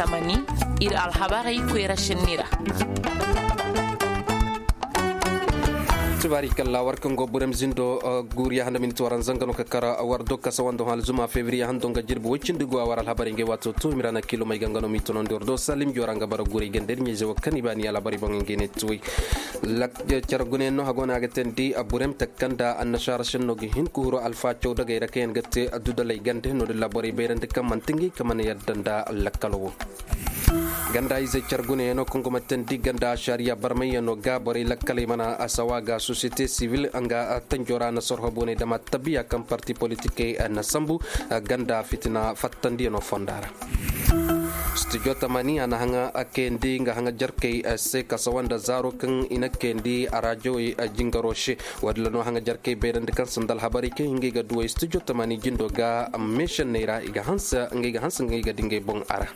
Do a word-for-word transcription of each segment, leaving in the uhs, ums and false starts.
tamani ir alhabari kwera shinira. Tubarikalla warkan goburem zindo guriya handa min tuwaran zangano kakara wardo kasawando hal zuma fevrier hando nga jirbu wicin digu awar alhabari nge watu tu mirana kilo mai gangano mitono ndordo salim joranga bara guri gender nyeje wakani bani alhabari bangen gene tuwi lak chargune no hagona agatendi aburem takkanda annashara shenno gihin kuhuro alfa chawda gaira ken gatte adudalay gande no de labori berende kam mantingi kamane yaddanda lakkalo ganda ize chargune no kongo matendi ganda sharia barmaya no gabori lakkale mana asawaga société civile anga tanjora na sorho bone dama tabiya kam parti politique na sambu ganda fitina fattandi no fondara studio tamani ana hanga akendi nga hanga jarkay se kasawanda zaro kan ina kendi arajo e jingaroshe wadla no hanga jarkay bedande kan sandal habari ke ngi ga duwe studio tamani jindo ga mission neira iga hansa ngi ga hansa ngi ga dinge bon ara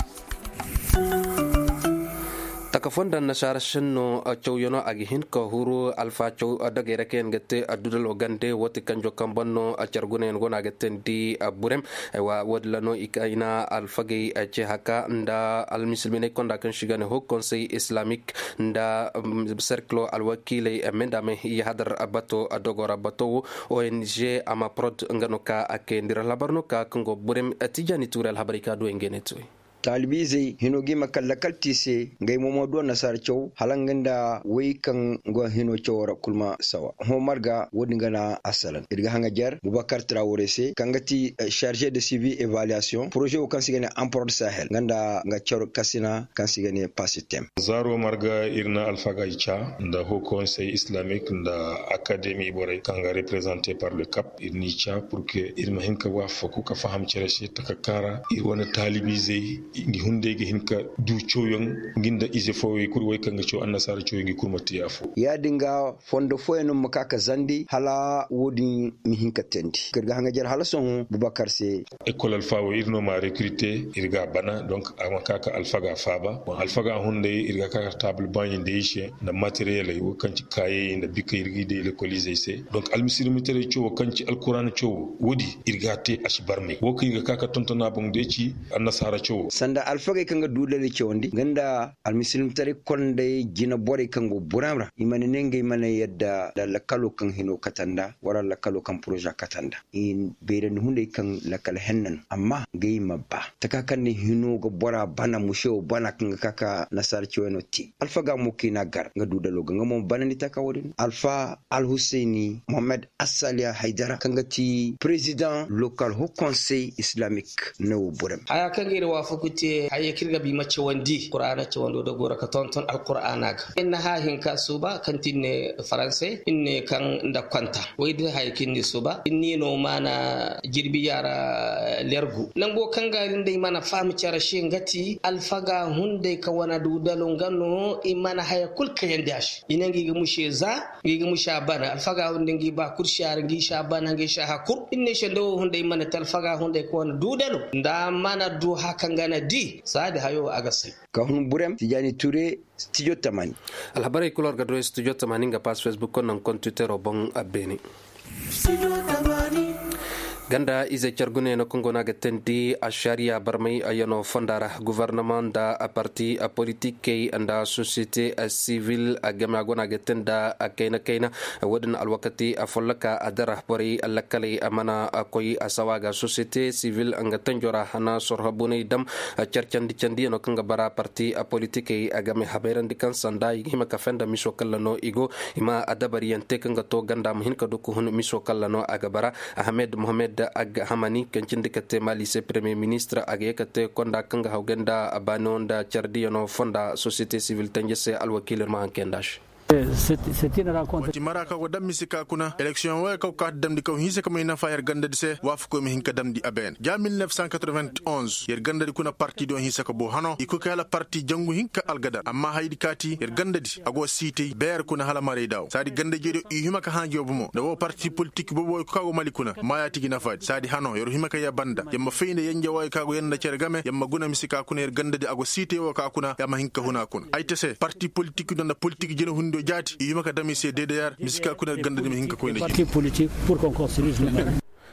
takafonda nashara shenno chawyono agihin ko huru alfa chaw dagere ken gette adudal ogande woti kanjo kambanno chargunen gona getten di burem wa wadlano ikaina alfage che haka nda almuslimine konda kan shigane ho conseil islamique nda cercle alwakile mendame yahadar abato adogora bato O N G amaprod nganoka akendira labarno ka kongo burem tijani tural habarika do engenetu talibize hinogi makallakaltise ngai momodo nasar chow halanganda wey kan go hino chowra kulma sawa ho marga wodi ngana asalan irga hanga jar Boubacar Traoré se kangati uh, chargé de suivi évaluation projet o kansigane emport sahel nganda nga chor kasina kansigane pasitem zaro marga irna alfaga icha nda ho conseil islamique nda académie bore kanga représenté par le cap irnicha pour que irma hinka wa foku ka faham chereshi takakara irwana talibize ngi hunde gi hinka du choyon ginda ise fowe kur way kanga cho annasara cho ngi kurmati yafu ya dinga fondo foyeno makaka zandi hala wodi mi hinka tendi kerga hanga jar hala son Boubacar se école alpha wo irno ma recruter irga bana donc amakaka alfaga faba bon alfaga hunde irga kaka table banye ndeishe na matériel ay wo kanci kaye na bika irgi de l'école se donc almuslimu tere cho kanci alquran cho wodi irga te ashbarme wo kinga kaka tontona bon deci annasara cho sanda alfaga kanga dudale chondi ganda almuslim tare konde jina bore kango buramra imane nenge imane yadda da lakalo kan hino katanda wara lakalo kan projet katanda in beren hunde kan lakal hennan amma gai mabba taka kan ni hino go bora bana musho bana kan kaka nasar chono ti alfaga mukina gar nga dudalo ganga mo banani taka wodin alfa al Husseini Mohamed Assalia Haidara kanga ti président local ho conseil islamique no buram aya kangere wa fukuti haye kirga bi mace wandi qur'ana ce wando da gora ka tonton alqur'ana ga inna ha hinka suba kantinne français inne kan da kwanta wai da haye kinni suba inni no mana girbi yara lergu nan go kangarin dai mana famu cara shi ngati alfaga hunde ka wana dudalo ngano imana haye kulka yanda shi inangi ga mushe za ngi musha bana alfaga hunde ngi ba kurshar ngi sha bana ngi sha hakur inne shendo hunde mana talfaga hunde ko wana dudalo nda mana du hakan gana di saadi hayo agase ka hun burem tijani Touré studio tamani alhabari kulor gadro studio tamani nga pas Facebook kon nan kon Twitter obon abeni studio tamani ganda ize chargune no kongo naga tendi a sharia barmay ayano fondara gouvernement da a parti a politique anda société civile a gama gona getenda a kaina kaina wadin alwakati a follaka adara bori alakale amana koy asawaga société civile anga tanjora hana sorhabune dam charchandi chandi no kanga bara parti a politique a game haberandi kan sanda hima ka fenda miso kallano igo ima adabari yante kanga to ganda muhin ka doku hun miso kallano aga bara Ahmed Mohamed ag hamani kencinde kate mali se premier ministre ag yekate konda kanga hawgenda abanonda chardiano fonda société civile tangese alwakil ma kendash c'est une rencontre maraka ko dammi sika kuna election wa ko ka damdi ko hise ko ina fayar ganda dise waf ko mi hinka damdi aben ja mille neuf cent quatre-vingt-onze yer ganda di kuna parti do hise ko bo hano iko kala parti jangu hinka algada amma haydi kati yer ganda di ago cité ber kuna hala mare daw sadi ganda jedo i hima ka hanjo bo mo do parti politique bo boy ko kago mali kuna maya tigi na fadi sadi hano yer hima ka ya banda yamma feynde yanje way kago yenda cer game yamma guna mi sika kuna yer ganda di ago cité o ka kuna yamma hinka huna kuna ay tese parti politique do na politique jeno hundo jati yima ka dami se D D R misika kuna ganda mi hinka ko inde parti politique pour qu'on construise le même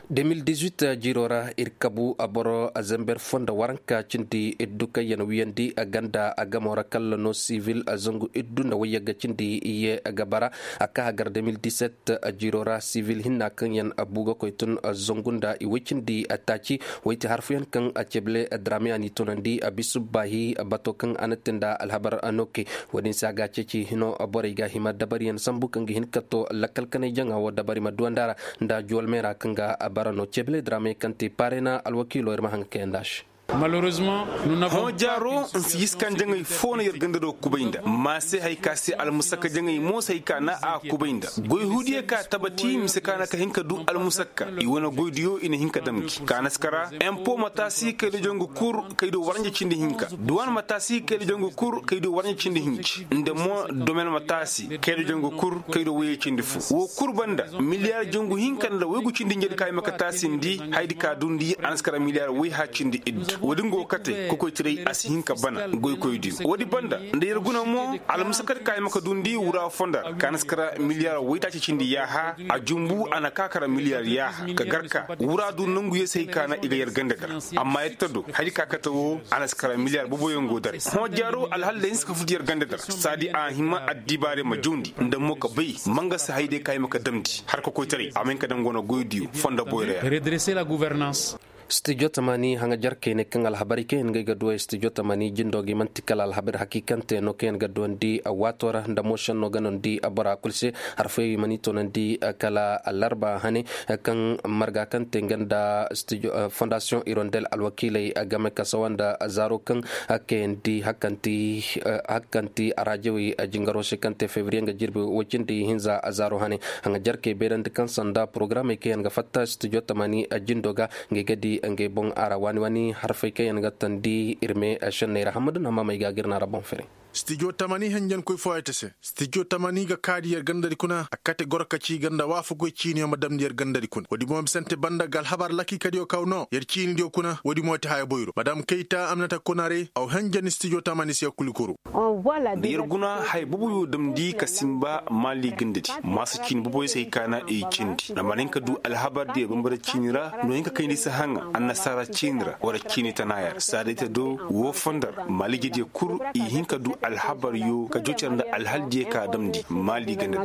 deux mille dix-huit jirora irkabu aboro azember fonda waranka cindi edduka yana wiyandi aganda agamora kala no civil azongu eddu na wayaga cindi iye agabara aka hagar deux mille dix-sept jirora civil hinna kan yan abuga koytun zongunda iwicindi atachi wayti harfiyan kan acheble drame ani tonandi abisubahi bato kan anatenda alhabar anoke wadin saga ceci hino abore ga hima dabariyan sambu kan hin kato lakal kan janga wa dabari maduandara nda jolmera kanga barano cheble drame kanti parena alwakilo irmahan kendash. Malheureusement, nous n'avons jaro sis kan jangay fona yerganda do kubainda mase hay kasi al musakka jangay mosa hay kana a kubainda goy hudiye ka tabati misakana ka hinka du al musakka i wona goydiyo ina hinka damki kana skara empo matasi ke do jongo kur ke do warnje cindi hinka duwan matasi ke do jongo kur ke do warnje cindi hinki inde mo domaine matasi ke do jongo kur ke do weye cindi fu wo kur banda milliard jongo hinka la wegu cindi ngedi kay makatasi ndi haydi ka dundi anskara milliard we ha cindi id wadingo kate koko tire asihinka bana goy koydi wadi banda ndeer guna mo al musakar kay maka dundi wura fonda kanaskara miliyar wayta ci cindi ya ha a jumbu ana kakara miliyar ya ha ka garka wura du nangu yesay kana iga yar ganda dar amma yettado hadi kakata wo anaskara miliyar bobo yongo dar ho jaro al hal len ska fudiyar ganda dar sadi a himma addibare majundi ndam mo ka bay manga sa hayde kay maka damdi har ko koy tire amen ka dam gona goydi fonda boyre redresser la gouvernance. studio tamani hanga jarkene kan alhabari ken ga gadwa studio tamani jindogi mantikal alhabar hakikante no ken gadwa ndi awatora nda motion no ganon di abara kulse harfe mani tonandi kala alarba hani kan marga kan tenganda studio uh, fondation irondel alwakile agame kasawanda azaro kan akendi hakanti uh, hakanti arajewi jingaro sekante fevrier nga jirbe wachindi hinza azaro hani hanga jarke berand kan sanda programme ken ga fatta studio tamani jindoga ngegedi nge bon ara wani wani harfay kay nga tandi irme shanneira hamadun amma may gagirna rabon fere studio tamani hanjan koy foytese studio tamani ga kadi yer gandari kuna akate gorka ci ganda wafu koy cini ma dam yer gandari kuna wodi mom sante banda gal habar laki kadi o kawno yer cini dio kuna wodi moti hay boyro madam keita amnata konare aw hanjan studio tamani se kulikuru on voila yer guna hay bubu yo dam di kasimba mali gandati masu cini bubu sai kana e cindi na manen ka du al habar de bambara cinira no yinka kai ni sa hanga annasara cinira wara cini tanayar sadita do wo fondar mali gidi kur i hinka du alhabar yo ka jocerda alhalje ka damdi mali ganda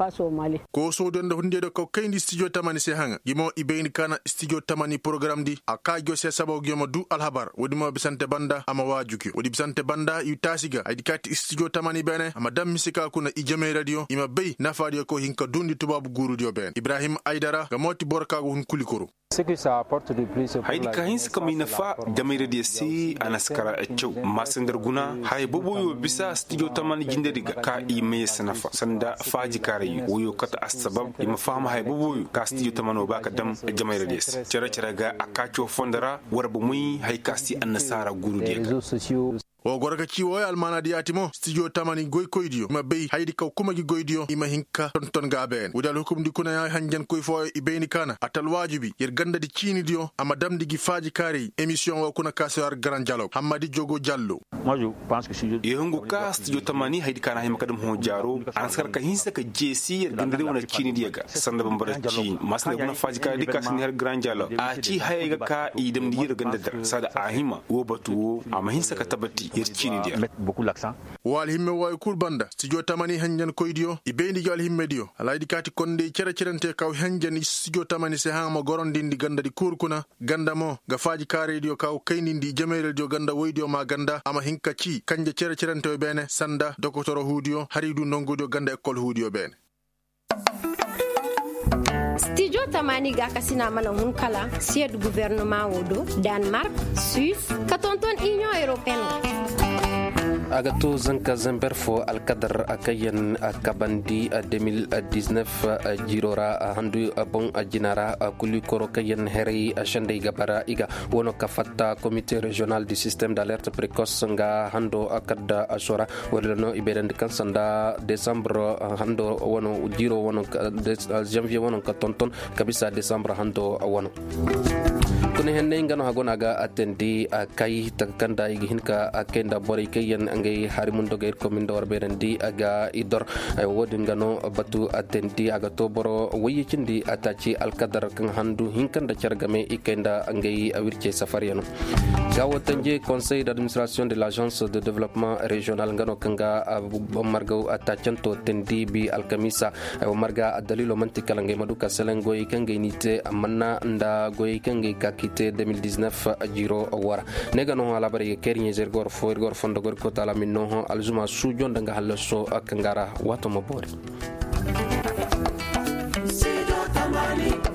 ko so don da hunde da ko kayndi studio tamani se hanga gimo ibeyni kana studio tamani program di aka jo se sabo gimo du alhabar wodi mo bisante banda ama wajuki wodi bisante banda yu tasiga ay dikati studio tamani bene ama dam misika kuna ijame radio ima bey nafadi ko hinka dundi tubabu guru dio ben Ibrahim Aidara ga moti borka go hun kulikoro haydi ka hinsa kam ina fa jamire de si anaskara echo masandar guna hay bobo yo bisa studio tamani jindediga ka i me sanafa sanda faji kare yo kata asbab ima fama hay bobo yo ka studio tamano baka dam jamire de cere cere ga akacho fondara warbu muy hay kasi annasara guru de o gorga ci wo almana di atimo studio tamani goy koydiyo ma bey haydi kaw kuma gi goydiyo ima hinka ton ton gaben wudal hukum di kuna ya hanjan koy fo ibeni kana atal wajibi yer ganda di cini dio ama damdi gi faji kare emission wo kuna kasar grand dialogue hamadi jogo jallo moi je pense que studio yehungu ka studio tamani haydi kana hay makadam ho jaro ansar ka hinsa ka jesi yer ganda di wona cini diga sanda bambara ci masna kuna faji kare di kasni har grand dialogue a ci hayga ka idam di yer ganda dar sada ahima wo batu ama hinsa ka tabati mettre beaucoup l'accent wal himme way kurbanda studio tamani hanjan koydiyo ibendi gal himme dio alaydi kati konde cere cerente kaw hanjan studio tamani se hama gorondindi ganda di kurkuna ganda mo gafaji ka radio kaw kaynindi jamere dio ganda woydio ma ganda ama hinka ci kanje cere cerente bene sanda dokotoro hudio haridu nongodio ganda école hudio bene studio tamani ga kasina mana hun kala sied gouvernement wodo Denmark Suisse katonton Union Européenne agato zanka zamber fo alkadar akayen kabandi deux mille dix-neuf jirora handu bon jinara kuli koro kayen heri shande gabara iga wono kafatta comité régional du système d'alerte précoce nga hando akada asora wala iberen kansanda décembre hando wono jiro wono janvier wono ka tonton kabisa décembre hando wono kone henne ngano hagonaga atendi kai takanda igi hinka akenda bori kayen angay harimundo gair komindo warberendi aga idor ay wodin ngano batu atendi aga toboro wayicindi atachi alkadar kan handu hinkanda chargame ikenda angay awirche safariano gawo tanje conseil d'administration de l'agence de développement régional ngano kanga margo atachanto tendi bi alkamisa ay marga dalilo mantikala ngay maduka selengo ikangay nite amanna nda goy kangay kakite deux mille dix-neuf jiro wara nega no ala bari kernye zergor fo ergor fondo gor ko tala minno alzuma sujo ndanga halso akangara wato mabori Sido Tamani